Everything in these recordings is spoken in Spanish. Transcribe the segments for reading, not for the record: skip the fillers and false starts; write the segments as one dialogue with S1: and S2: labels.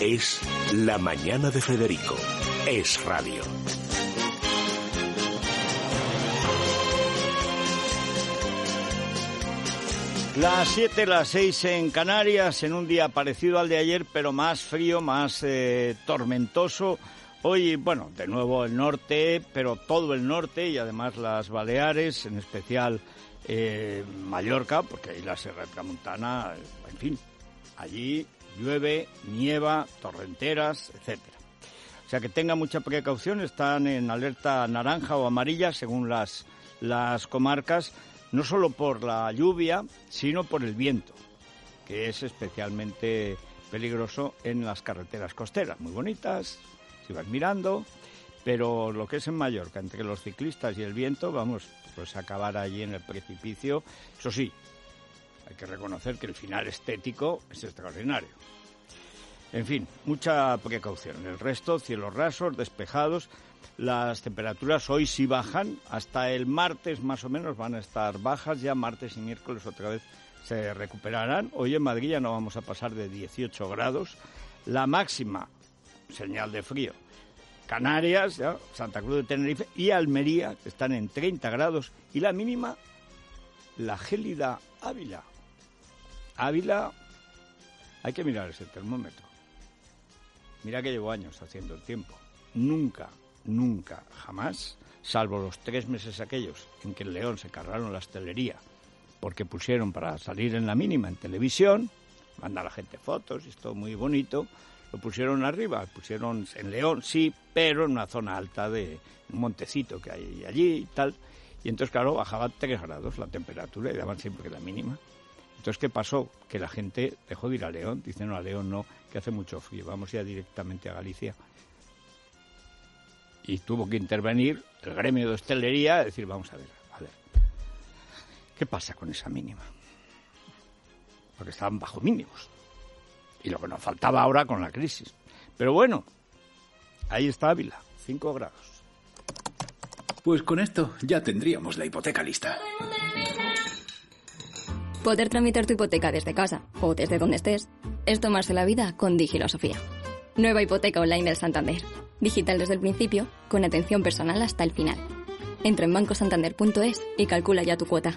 S1: Es La Mañana de Federico. Es radio.
S2: Las 7, las 6 en Canarias, en un día parecido al de ayer, pero más frío, más tormentoso. Hoy, bueno, de nuevo el norte, pero todo el norte y además las Baleares, en especial Mallorca, porque ahí la Sierra de Tramontana, en fin, allí llueve, nieva, torrenteras, etcétera. O sea que tenga mucha precaución, están en alerta naranja o amarilla según las comarcas, no solo por la lluvia, sino por el viento, que es especialmente peligroso en las carreteras costeras, muy bonitas, si vas mirando, pero lo que es en Mallorca, entre los ciclistas y el viento, vamos, pues acabar allí en el precipicio. Eso sí, hay que reconocer que el final estético es extraordinario. En fin, mucha precaución. El resto, cielos rasos, despejados. Las temperaturas hoy sí bajan, hasta el martes más o menos van a estar bajas, ya martes y miércoles otra vez se recuperarán. Hoy en Madrid ya no vamos a pasar de 18 grados, la máxima, señal de frío, Canarias, ya, Santa Cruz de Tenerife y Almería, que están en 30 grados, y la mínima, la gélida Ávila. Ávila, hay que mirar ese termómetro. Mira que llevo años haciendo el tiempo. Nunca, jamás, salvo los 3 meses aquellos en que en León se cargaron la hostelería porque pusieron para salir en la mínima en televisión, manda a la gente fotos, y es todo muy bonito, lo pusieron arriba, pusieron en León, sí, pero en una zona alta de un montecito que hay allí y tal, y entonces claro, bajaba 3 grados la temperatura y daban siempre la mínima. Entonces, ¿qué pasó? Que la gente dejó de ir a León, dicen no, a León no, que hace mucho frío, vamos ya directamente a Galicia. Y tuvo que intervenir el gremio de hostelería a decir, vamos a ver, ¿qué pasa con esa mínima? Porque estaban bajo mínimos. Y lo que nos faltaba ahora con la crisis. Pero bueno, ahí está Ávila, 5 grados.
S3: Pues con esto ya tendríamos la hipoteca lista.
S4: Poder tramitar tu hipoteca desde casa o desde donde estés es tomarse la vida con Digilosofía. Nueva hipoteca online del Santander. Digital desde el principio, con atención personal hasta el final. Entra en bancosantander.es y calcula ya tu cuota.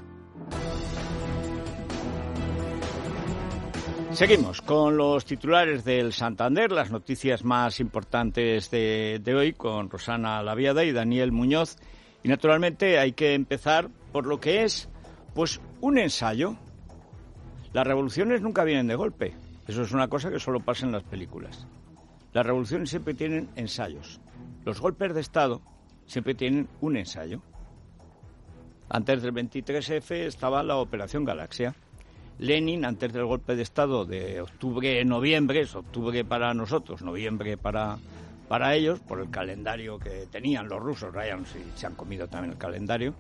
S2: Seguimos con los titulares del Santander, las noticias más importantes de hoy, con Rosana Laviada y Daniel Muñoz. Y naturalmente hay que empezar por lo que es, pues, un ensayo. Las revoluciones nunca vienen de golpe. Eso es una cosa que solo pasa en las películas. Las revoluciones siempre tienen ensayos. Los golpes de Estado siempre tienen un ensayo. Antes del 23F estaba la Operación Galaxia. Lenin, antes del golpe de Estado de octubre-noviembre, es octubre para nosotros, noviembre para ellos, por el calendario que tenían los rusos, vayan si se han comido también el calendario,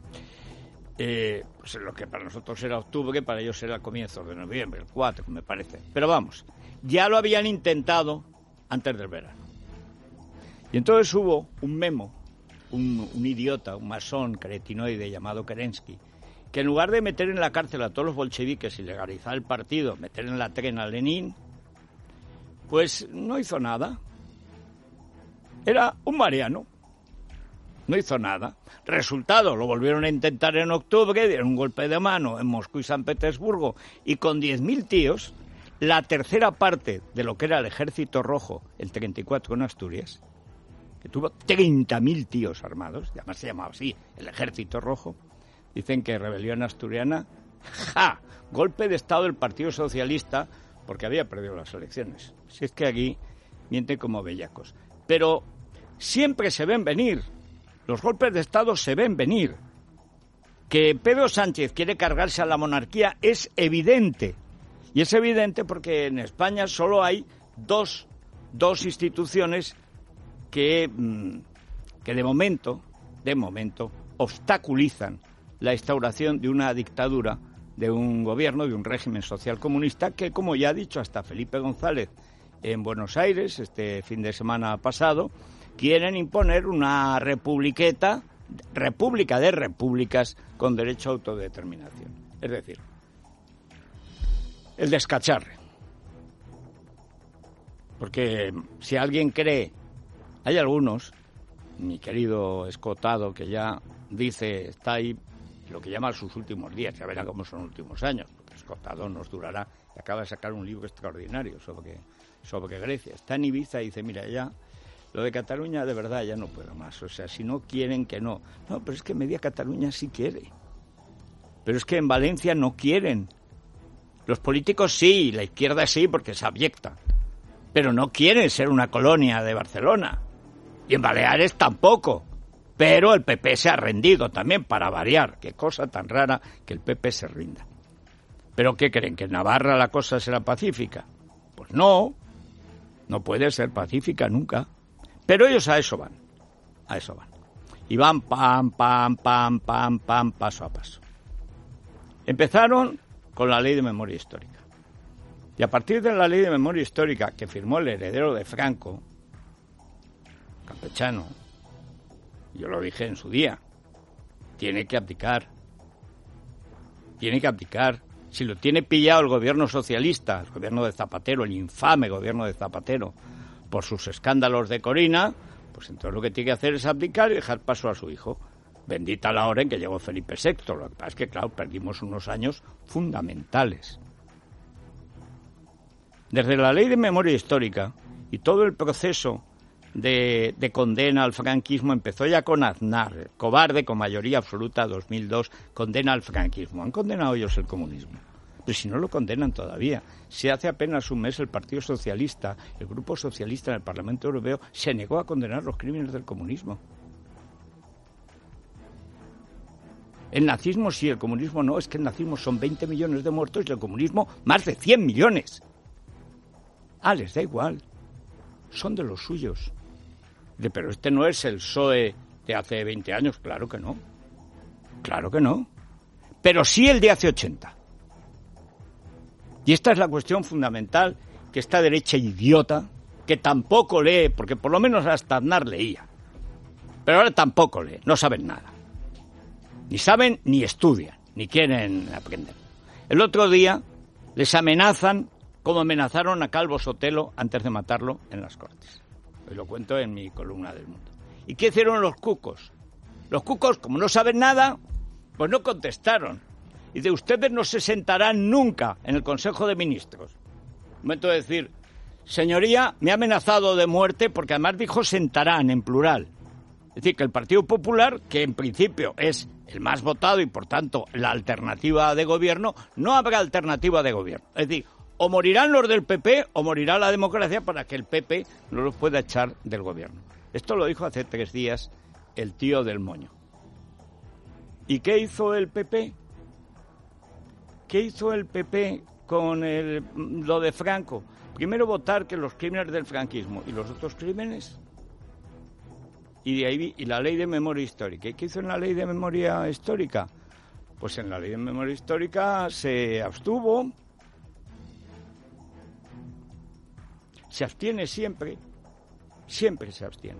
S2: pues lo que para nosotros era octubre, para ellos era el comienzo de noviembre, el 4, me parece. Pero vamos, ya lo habían intentado antes del verano. Y entonces hubo un memo, un idiota, un masón cretinoide llamado Kerensky, que en lugar de meter en la cárcel a todos los bolcheviques y legalizar el partido, meter en la trena a Lenin, pues no hizo nada. Era un mariano. No hizo nada. Resultado, lo volvieron a intentar en octubre, dieron un golpe de mano en Moscú y San Petersburgo, y con 10.000 tíos, la tercera parte de lo que era el Ejército Rojo, el 34 en Asturias, que tuvo 30.000 tíos armados, y además se llamaba así, el Ejército Rojo. Dicen que rebelión asturiana, ¡ja! Golpe de Estado del Partido Socialista, porque había perdido las elecciones. Si es que aquí mienten como bellacos. Pero siempre se ven venir. Los golpes de Estado se ven venir. Que Pedro Sánchez quiere cargarse a la monarquía es evidente. Y es evidente porque en España solo hay dos instituciones que de momento, obstaculizan la instauración de una dictadura, de un gobierno, de un régimen social comunista que, como ya ha dicho hasta Felipe González en Buenos Aires este fin de semana pasado, quieren imponer una república de repúblicas con derecho a autodeterminación. Es decir, el descacharre. Porque si alguien cree, hay algunos, mi querido Escotado, que ya dice, está ahí lo que llama sus últimos días, ya verá cómo son los últimos años, porque Escotado nos durará, y acaba de sacar un libro extraordinario sobre Grecia. Está en Ibiza y dice, mira, ya, lo de Cataluña de verdad ya no puedo más, o sea, si no quieren que no. No, pero es que media Cataluña sí quiere. Pero es que en Valencia no quieren. Los políticos sí, la izquierda sí, porque es abyecta. Pero no quieren ser una colonia de Barcelona. Y en Baleares tampoco. Pero el PP se ha rendido también, para variar. Qué cosa tan rara que el PP se rinda. ¿Pero qué creen? ¿Que en Navarra la cosa será pacífica? Pues no. No puede ser pacífica nunca. Pero ellos a eso van. A eso van. Y van pam, paso a paso. Empezaron con la Ley de Memoria Histórica. Y a partir de la Ley de Memoria Histórica que firmó el heredero de Franco, campechano, yo lo dije en su día, tiene que abdicar. Tiene que abdicar. Si lo tiene pillado el gobierno socialista, el gobierno de Zapatero, el infame gobierno de Zapatero, por sus escándalos de Corina, pues entonces lo que tiene que hacer es abdicar y dejar paso a su hijo. Bendita la hora en que llegó Felipe VI. Lo que pasa es que, claro, perdimos unos años fundamentales. Desde la Ley de Memoria Histórica y todo el proceso de condena al franquismo empezó ya con Aznar, el cobarde con mayoría absoluta, 2002, condena al franquismo. Han condenado ellos el comunismo. Pero si no lo condenan todavía. Si hace apenas un mes el Partido Socialista, el Grupo Socialista en el Parlamento Europeo, se negó a condenar los crímenes del comunismo. El nazismo sí, el comunismo no. Es que el nazismo son 20 millones de muertos y el comunismo más de 100 millones. Ah, les da igual. Son de los suyos. Pero este no es el PSOE de hace 20 años. Claro que no. Claro que no. Pero sí el de hace 80. Y esta es la cuestión fundamental que esta derecha idiota, que tampoco lee, porque por lo menos hasta Aznar leía, pero ahora tampoco lee, no saben nada. Ni saben ni estudian, ni quieren aprender. El otro día les amenazan como amenazaron a Calvo Sotelo antes de matarlo en las Cortes. Hoy lo cuento en mi columna del Mundo. ¿Y qué hicieron los cucos? Los cucos, como no saben nada, pues no contestaron. Y de ustedes no se sentarán nunca en el Consejo de Ministros. Momento de decir, señoría, me ha amenazado de muerte porque además dijo sentarán en plural. Es decir, que el Partido Popular, que en principio es el más votado y por tanto la alternativa de gobierno, no habrá alternativa de gobierno. Es decir, o morirán los del PP o morirá la democracia para que el PP no los pueda echar del gobierno. Esto lo dijo hace 3 días el tío del moño. ¿Y qué hizo el PP? ¿Qué hizo el PP con lo de Franco? Primero votar que los crímenes del franquismo y los otros crímenes. Y de ahí y la Ley de Memoria Histórica. ¿Y qué hizo en la Ley de Memoria Histórica? Pues en la Ley de Memoria Histórica se abstuvo. Se abstiene siempre. Siempre se abstiene.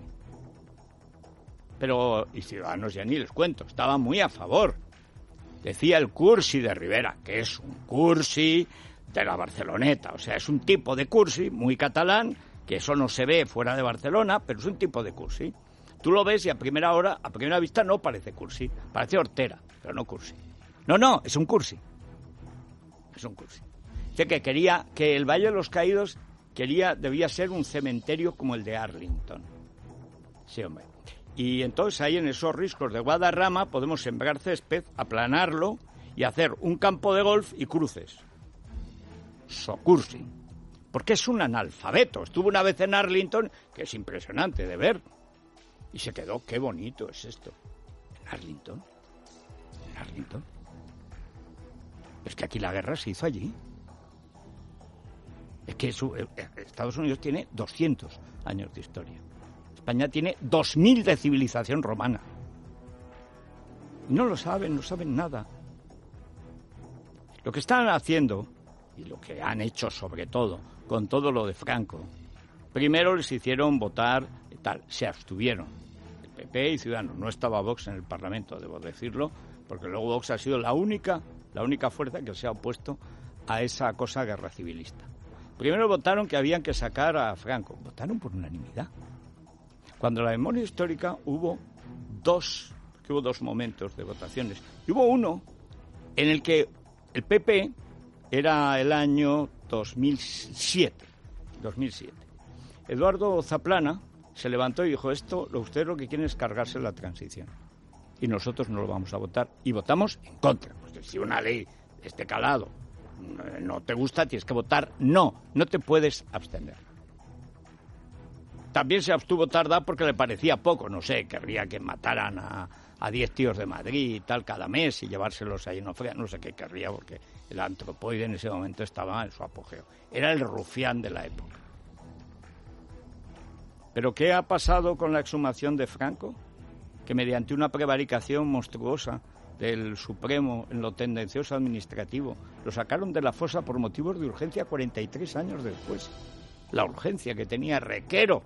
S2: Pero, y Ciudadanos ya ni les cuento, estaba muy a favor. Decía el cursi de Rivera, que es un cursi de la Barceloneta. O sea, es un tipo de cursi muy catalán, que eso no se ve fuera de Barcelona, pero es un tipo de cursi. Tú lo ves y a primera vista no parece cursi. Parece hortera, pero no cursi. No, es un cursi. Es un cursi. Dice que quería que el Valle de los Caídos debía ser un cementerio como el de Arlington. Sí, hombre. Y entonces ahí en esos riscos de Guadarrama podemos sembrar césped, aplanarlo y hacer un campo de golf y cruces. Cursi. Porque es un analfabeto. Estuvo una vez en Arlington, que es impresionante de ver. Y se quedó, qué bonito es esto. ¿En Arlington? ¿En Arlington? Es que aquí la guerra se hizo allí. Es que Estados Unidos tiene 200 años de historia. España tiene 2000 de civilización romana. No lo saben, no saben nada. Lo que están haciendo, y lo que han hecho sobre todo, con todo lo de Franco, primero les hicieron votar y tal, se abstuvieron. El PP y Ciudadanos. No estaba Vox en el Parlamento, debo decirlo, porque luego Vox ha sido la única fuerza que se ha opuesto a esa cosa guerra civilista. Primero votaron que habían que sacar a Franco. Votaron por unanimidad. Cuando la memoria histórica hubo dos momentos de votaciones. Y hubo uno en el que el PP era el año 2007. Eduardo Zaplana se levantó y dijo, ustedes lo que quieren es cargarse la transición. Y nosotros no lo vamos a votar. Y votamos en contra. Porque si una ley de este calado no te gusta, tienes que votar no te puedes abstener. También se abstuvo Tardá porque le parecía poco, no sé, querría que mataran a 10 tíos de Madrid y tal cada mes y llevárselos ahí, no sé qué querría, porque el antropoide en ese momento estaba en su apogeo. Era el rufián de la época. ¿Pero qué ha pasado con la exhumación de Franco? Que mediante una prevaricación monstruosa del Supremo en lo tendencioso administrativo, lo sacaron de la fosa por motivos de urgencia 43 años después. La urgencia que tenía Requero,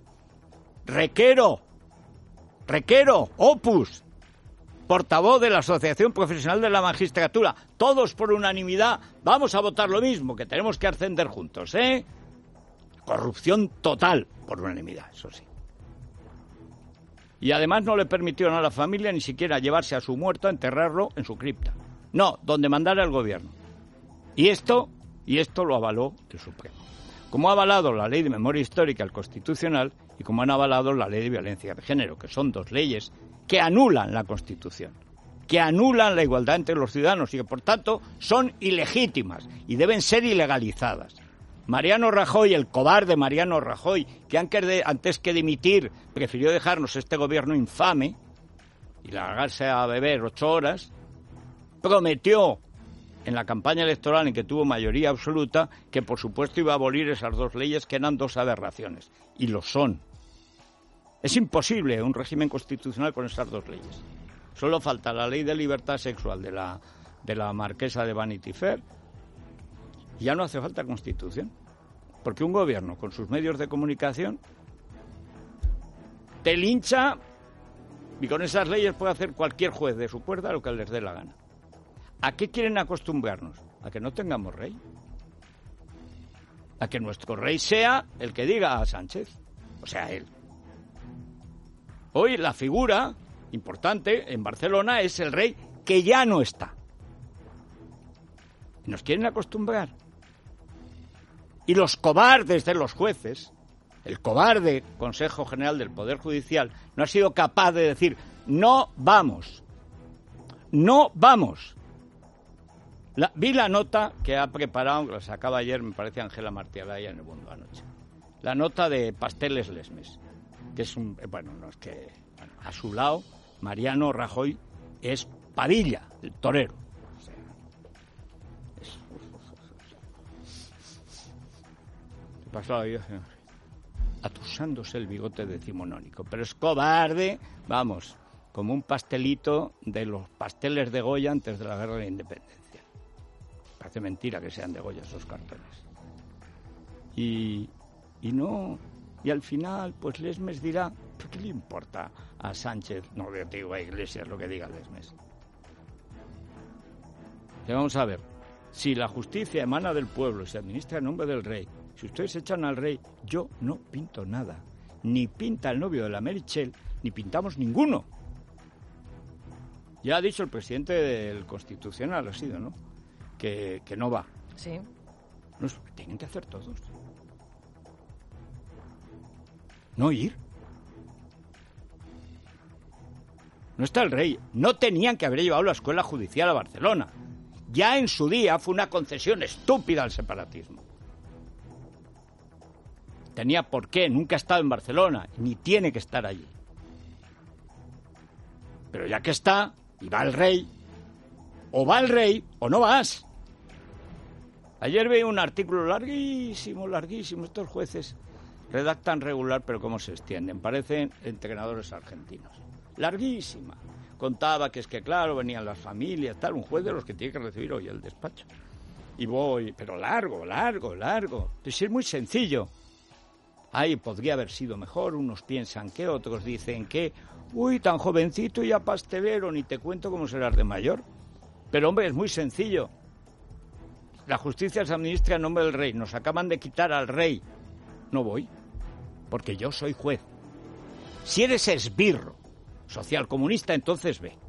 S2: Opus, portavoz de la Asociación Profesional de la Magistratura, todos por unanimidad, vamos a votar lo mismo, que tenemos que ascender juntos, ¿eh? Corrupción total, por unanimidad, eso sí. Y además no le permitieron a la familia ni siquiera llevarse a su muerto a enterrarlo en su cripta. No, donde mandara el gobierno. Y esto lo avaló el Supremo. Como ha avalado la Ley de Memoria Histórica, el Constitucional, y como han avalado la Ley de Violencia de Género, que son dos leyes que anulan la Constitución, que anulan la igualdad entre los ciudadanos y que, por tanto, son ilegítimas y deben ser ilegalizadas. Mariano Rajoy, el cobarde Mariano Rajoy, que antes que dimitir prefirió dejarnos este gobierno infame y largarse a beber 8 horas, prometió en la campaña electoral en que tuvo mayoría absoluta que por supuesto iba a abolir esas dos leyes que eran dos aberraciones, y lo son. Es imposible un régimen constitucional con esas dos leyes. Solo falta la ley de libertad sexual de la marquesa de Vanity Fair. Ya no hace falta Constitución, porque un gobierno con sus medios de comunicación te lincha y con esas leyes puede hacer cualquier juez de su cuerda lo que les dé la gana. ¿A qué quieren acostumbrarnos? A que no tengamos rey. A que nuestro rey sea el que diga a Sánchez, o sea, él. Hoy la figura importante en Barcelona es el rey que ya no está. Nos quieren acostumbrar. Y los cobardes de los jueces, el cobarde Consejo General del Poder Judicial, no ha sido capaz de decir, no vamos. Vi la nota que ha preparado, la sacaba ayer, me parece, Ángela Martialaya en El Mundo anoche. La nota de Pasteles Lesmes, que es a su lado, Mariano Rajoy es Padilla, el torero. ¿Qué pasó ahí? Atusándose el bigote decimonónico. Pero es cobarde, vamos, como un pastelito de los pasteles de Goya antes de la Guerra de la Independencia. Parece mentira que sean de Goya esos cartones. Y al final, pues Lesmes dirá, ¿pero qué le importa a Sánchez? No, yo te digo a Iglesias lo que diga Lesmes. Y vamos a ver, si la justicia emana del pueblo y se administra en nombre del rey, si ustedes echan al rey, yo no pinto nada. Ni pinta el novio de la Meritxell, ni pintamos ninguno. Ya ha dicho el presidente del Constitucional, ha sido, ¿no? Que no va.
S5: Sí.
S2: No, es lo que tienen que hacer todos. No ir. No está el rey. No tenían que haber llevado la escuela judicial a Barcelona. Ya en su día fue una concesión estúpida al separatismo. Tenía por qué, nunca ha estado en Barcelona, ni tiene que estar allí. Pero ya que está, y va el rey o no vas. Ayer veía un artículo larguísimo. Estos jueces redactan regular, pero cómo se extienden. Parecen entrenadores argentinos. Larguísima. Contaba que claro, venían las familias, tal. Un juez de los que tiene que recibir hoy el despacho. Y voy, pero largo. Pues es muy sencillo. Ay, podría haber sido mejor. Unos piensan que, otros dicen que. Uy, tan jovencito y ya pastelero, ni te cuento cómo serás de mayor. Pero, hombre, es muy sencillo. la justicia se administra en nombre del rey, nos acaban de quitar al rey. No voy, porque yo soy juez. Si eres esbirro socialcomunista, entonces ve.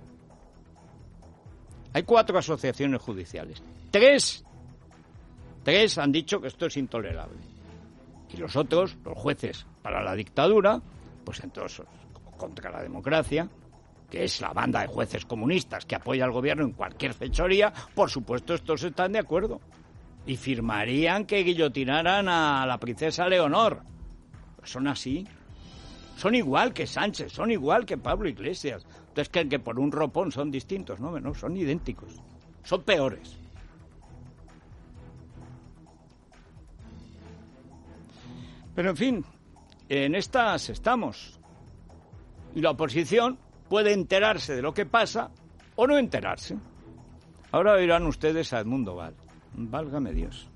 S2: Hay 4 asociaciones judiciales. 3 han dicho que esto es intolerable. Y los otros, los jueces para la dictadura, pues entonces contra la democracia, que es la banda de jueces comunistas que apoya al gobierno en cualquier fechoría, por supuesto estos están de acuerdo. Y firmarían que guillotinaran a la princesa Leonor. Pues son así. Son igual que Sánchez, son igual que Pablo Iglesias. Entonces creen que por un ropón son distintos. No, son idénticos. Son peores. Pero en fin, en estas estamos. Y la oposición puede enterarse de lo que pasa o no enterarse. Ahora oirán ustedes a Edmundo Val. Válgame Dios.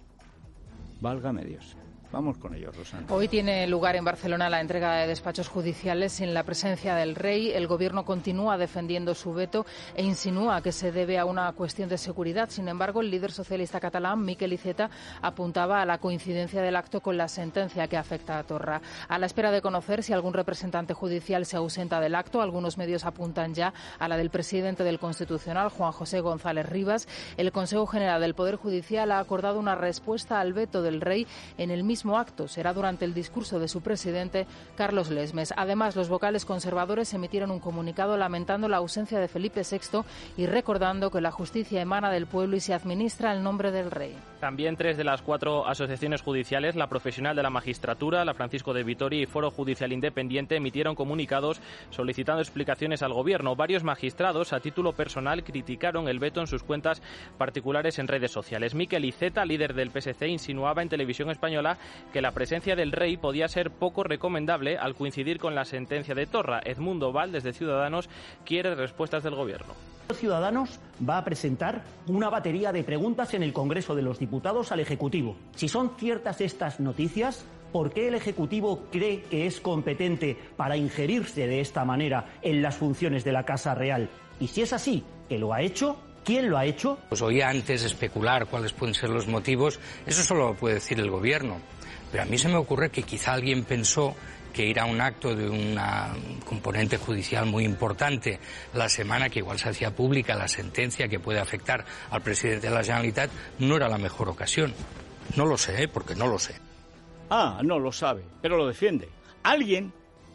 S2: Válgame Dios. Vamos con ello, Rosana.
S5: Hoy tiene lugar en Barcelona la entrega de despachos judiciales sin la presencia del rey. El Gobierno continúa defendiendo su veto e insinúa que se debe a una cuestión de seguridad. Sin embargo, el líder socialista catalán, Miquel Iceta, apuntaba a la coincidencia del acto con la sentencia que afecta a Torra. A la espera de conocer si algún representante judicial se ausenta del acto, algunos medios apuntan ya a la del presidente del Constitucional, Juan José González Rivas. El Consejo General del Poder Judicial ha acordado una respuesta al veto del rey en el mismo acto. Será durante el discurso de su presidente, Carlos Lesmes. Además, los vocales conservadores emitieron un comunicado lamentando la ausencia de Felipe VI y recordando que la justicia emana del pueblo y se administra en nombre del rey.
S6: También 3 de las 4 asociaciones judiciales, la Profesional de la Magistratura, la Francisco de Vitoria y Foro Judicial Independiente, emitieron comunicados solicitando explicaciones al Gobierno. Varios magistrados, a título personal, criticaron el veto en sus cuentas particulares en redes sociales. Miquel Iceta, líder del PSC, insinuaba en Televisión Española que la presencia del rey podía ser poco recomendable al coincidir con la sentencia de Torra. Edmundo Val, desde Ciudadanos, quiere respuestas del Gobierno.
S7: Ciudadanos va a presentar una batería de preguntas en el Congreso de los Diputados al Ejecutivo. Si son ciertas estas noticias, ¿por qué el Ejecutivo cree que es competente para injerirse de esta manera en las funciones de la Casa Real? Y si es así, ¿que lo ha hecho? ¿Quién lo ha hecho?
S8: Pues oía antes especular cuáles pueden ser los motivos. Eso solo lo puede decir el Gobierno. Pero a mí se me ocurre que quizá alguien pensó que ir a un acto de una componente judicial muy importante la semana que igual se hacía pública la sentencia que puede afectar al presidente de la Generalitat no era la mejor ocasión. No lo sé, porque no lo sé.
S2: Ah, no lo sabe, pero lo defiende. Alguien,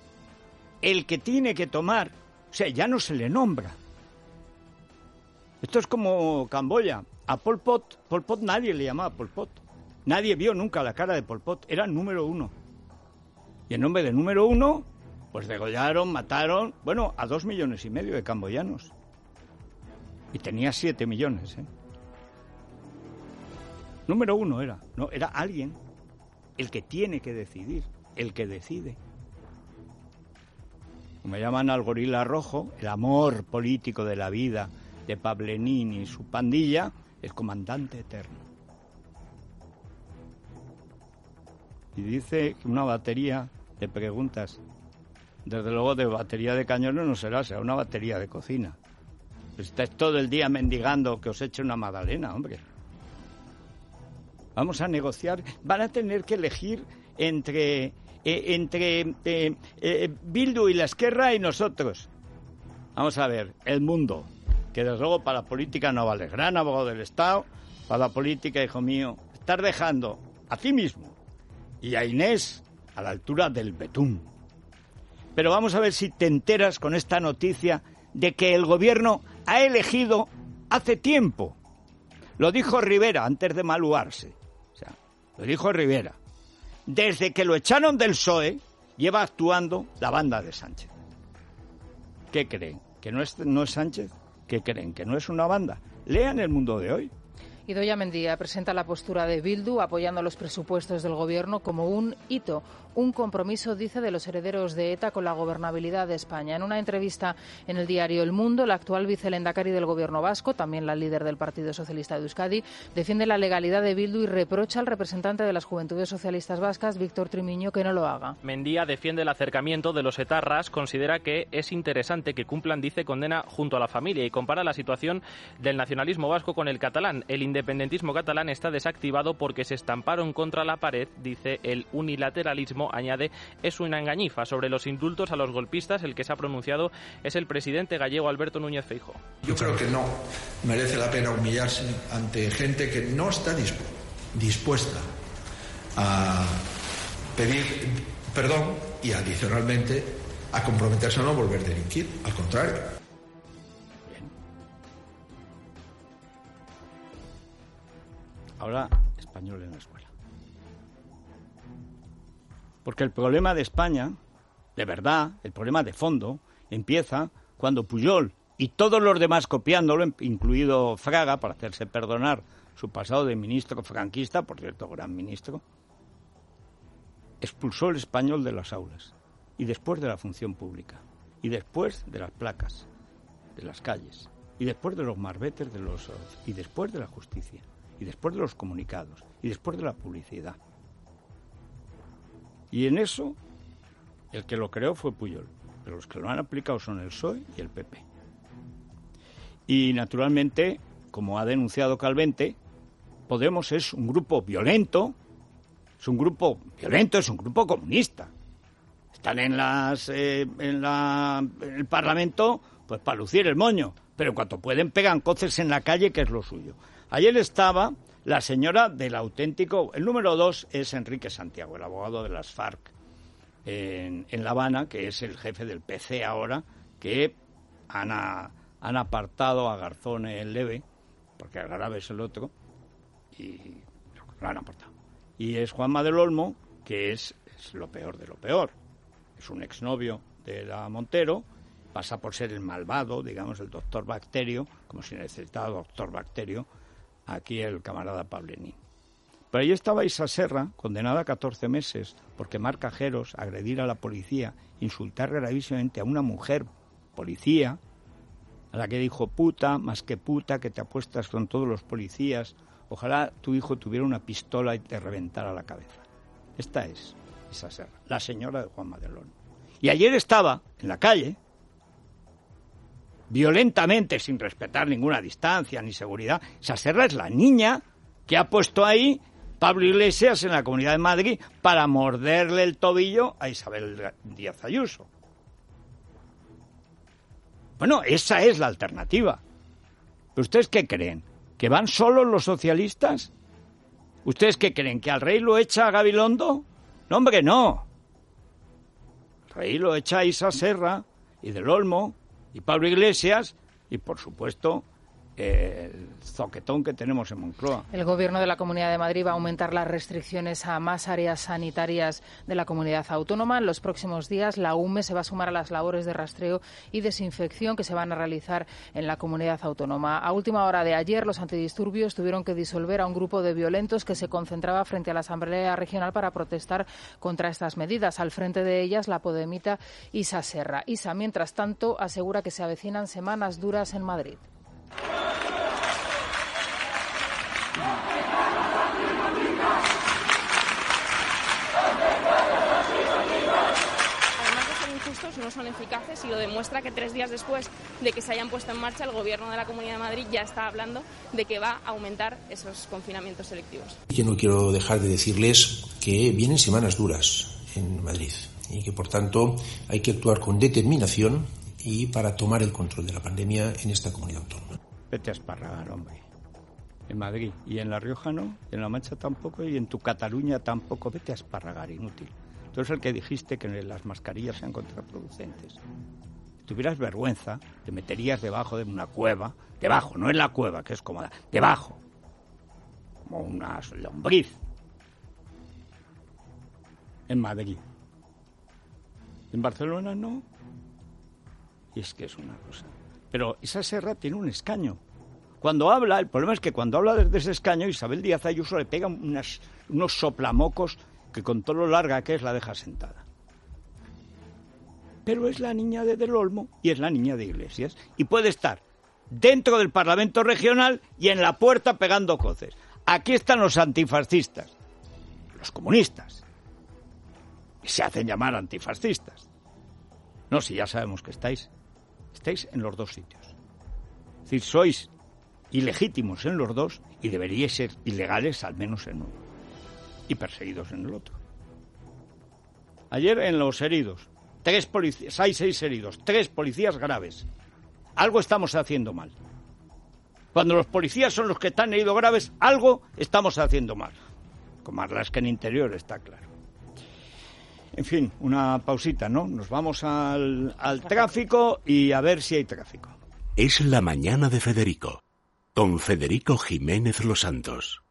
S2: el que tiene que tomar, o sea, ya no se le nombra. Esto es como Camboya. A Pol Pot nadie le llamaba Pol Pot. Nadie vio nunca la cara de Pol Pot, era el número 1. Y en nombre del número 1, pues degollaron, mataron, a 2,5 millones de camboyanos. Y tenía 7 millones, ¿eh? Número 1 era, no, era alguien, el que tiene que decidir, el que decide. Como llaman al gorila rojo, el amor político de la vida de Pablenín y su pandilla, el comandante eterno. Y dice que una batería de preguntas, desde luego de batería de cañones no será una batería de cocina. Pues estáis todo el día mendigando que os eche una magdalena, hombre. Vamos a negociar, van a tener que elegir entre Bildu y la Esquerra y nosotros. Vamos a ver, el Mundo, que desde luego para la política no vale, gran abogado del Estado, para la política, hijo mío, estar dejando a ti mismo y a Inés a la altura del betún. Pero vamos a ver si te enteras con esta noticia de que el Gobierno ha elegido hace tiempo. Lo dijo Rivera antes de maluarse. O sea, lo dijo Rivera. Desde que lo echaron del PSOE, lleva actuando la banda de Sánchez. ¿Qué creen? ¿Que no es Sánchez? ¿Qué creen? ¿Que no es una banda? Lean El Mundo de hoy.
S5: Idoia Mendia presenta la postura de Bildu apoyando los presupuestos del Gobierno como un hito, un compromiso, dice, de los herederos de ETA con la gobernabilidad de España. En una entrevista en el diario El Mundo, la actual vicelehendakari del Gobierno vasco, también la líder del Partido Socialista de Euskadi, defiende la legalidad de Bildu y reprocha al representante de las Juventudes Socialistas Vascas, Víctor Trimiño, que no lo haga.
S6: Mendia defiende el acercamiento de los etarras, considera que es interesante que cumplan, dice, condena junto a la familia y compara la situación del nacionalismo vasco con el catalán. El independentismo catalán está desactivado porque se estamparon contra la pared, dice. El unilateralismo, añade, es una engañifa. Sobre los indultos a los golpistas, el que se ha pronunciado es el presidente gallego Alberto Núñez Feijóo.
S9: Yo creo que no merece la pena humillarse ante gente que no está dispuesta a pedir perdón y adicionalmente a comprometerse a no volver a delinquir. Al contrario.
S2: Ahora, español en la escuela. Porque el problema de España, de verdad, el problema de fondo, empieza cuando Pujol y todos los demás copiándolo, incluido Fraga, para hacerse perdonar su pasado de ministro franquista, por cierto, gran ministro, expulsó el español de las aulas, y después de la función pública, y después de las placas, de las calles, y después de los marbetes, y después de la justicia, y después de los comunicados, y después de la publicidad. Y en eso, el que lo creó fue Pujol, pero los que lo han aplicado son el PSOE y el PP. Y naturalmente, como ha denunciado Calvente, Podemos es un grupo violento, es un grupo comunista. Están en el Parlamento pues para lucir el moño, pero en cuanto pueden pegan coces en la calle, que es lo suyo. Ayer estaba la señora del auténtico, el número 2 es Enrique Santiago, el abogado de las FARC en La Habana, que es el jefe del PC ahora, que han apartado a Garzón el Leve, porque Algarave es el otro, y lo han apartado. Y es Juanma del Olmo, que es lo peor de lo peor. Es un exnovio de la Montero, pasa por ser el malvado, digamos, el doctor Bacterio, como si necesitara doctor Bacterio, aquí el camarada Pablenín. Pero ahí estaba Isa Serra, condenada a 14 meses por quemar cajeros, agredir a la policía, insultar gravísimamente a una mujer policía, a la que dijo puta, más que puta, que te apuestas con todos los policías, ojalá tu hijo tuviera una pistola y te reventara la cabeza. Esta es Isa Serra, la señora de Juanma del Olmo. Y ayer estaba en la calle, violentamente, sin respetar ninguna distancia ni seguridad. Isa Serra es la niña que ha puesto ahí Pablo Iglesias en la Comunidad de Madrid para morderle el tobillo a Isabel Díaz Ayuso. Bueno, esa es la alternativa. ¿Pero ustedes qué creen? ¿Que van solos los socialistas? ¿Ustedes qué creen? ¿Que al rey lo echa a Gabilondo? No, hombre, no. El rey lo echa a Isa Serra y del Olmo y Pablo Iglesias y, por supuesto, el zoquetón que tenemos en Moncloa.
S5: El Gobierno de la Comunidad de Madrid va a aumentar las restricciones a más áreas sanitarias de la comunidad autónoma. En los próximos días, la UME se va a sumar a las labores de rastreo y desinfección que se van a realizar en la comunidad autónoma. A última hora de ayer, los antidisturbios tuvieron que disolver a un grupo de violentos que se concentraba frente a la Asamblea Regional para protestar contra estas medidas. Al frente de ellas, la podemita Isa Serra. Isa, mientras tanto, asegura que se avecinan semanas duras en Madrid.
S10: No son eficaces y lo demuestra que 3 días después de que se hayan puesto en marcha, el Gobierno de la Comunidad de Madrid ya está hablando de que va a aumentar esos confinamientos selectivos.
S11: Yo no quiero dejar de decirles que vienen semanas duras en Madrid y que, por tanto, hay que actuar con determinación y para tomar el control de la pandemia en esta comunidad autónoma.
S2: Vete a esparragar, hombre. En Madrid. Y en La Rioja no, en La Mancha tampoco, y en tu Cataluña tampoco. Vete a esparragar, inútil. Tú eres el que dijiste que las mascarillas sean contraproducentes. Si tuvieras vergüenza, te meterías debajo de una cueva, debajo, no en la cueva, que es cómoda, debajo, como una lombriz, en Madrid. En Barcelona no. Y es que es una cosa. Pero esa Serra tiene un escaño. Cuando habla, el problema es que cuando habla desde ese escaño, Isabel Díaz Ayuso le pega unos soplamocos que con todo lo larga que es la deja sentada. Pero es la niña de Del Olmo y es la niña de Iglesias. Y puede estar dentro del Parlamento Regional y en la puerta pegando coces. Aquí están los antifascistas, los comunistas. Y se hacen llamar antifascistas. No, si ya sabemos que estáis en los dos sitios. Es decir, sois ilegítimos en los dos y deberían ser ilegales al menos en uno y perseguidos en el otro. Ayer en los heridos, hay 6 heridos, 3 policías graves. Algo estamos haciendo mal. Cuando los policías son los que están heridos graves, algo estamos haciendo mal. Con Marlaska en Interior, está claro. En fin, una pausita, ¿no? Nos vamos al tráfico y a ver si hay tráfico.
S1: Es la mañana de Federico, con Federico Jiménez Los Santos.